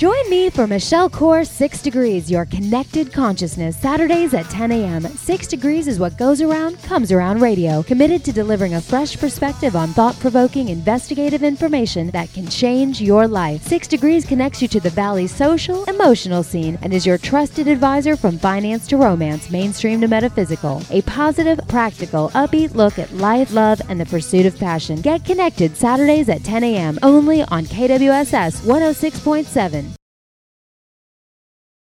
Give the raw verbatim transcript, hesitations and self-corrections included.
Join me for Michelle Core Six Degrees, your connected consciousness, Saturdays at ten a.m. Six Degrees is what goes around, comes around radio, committed to delivering a fresh perspective on thought-provoking, investigative information that can change your life. Six Degrees connects you to the Valley's social, emotional scene and is your trusted advisor from finance to romance, mainstream to metaphysical. A positive, practical, upbeat look at life, love, and the pursuit of passion. Get connected Saturdays at ten a.m. only on K W S S one oh six point seven.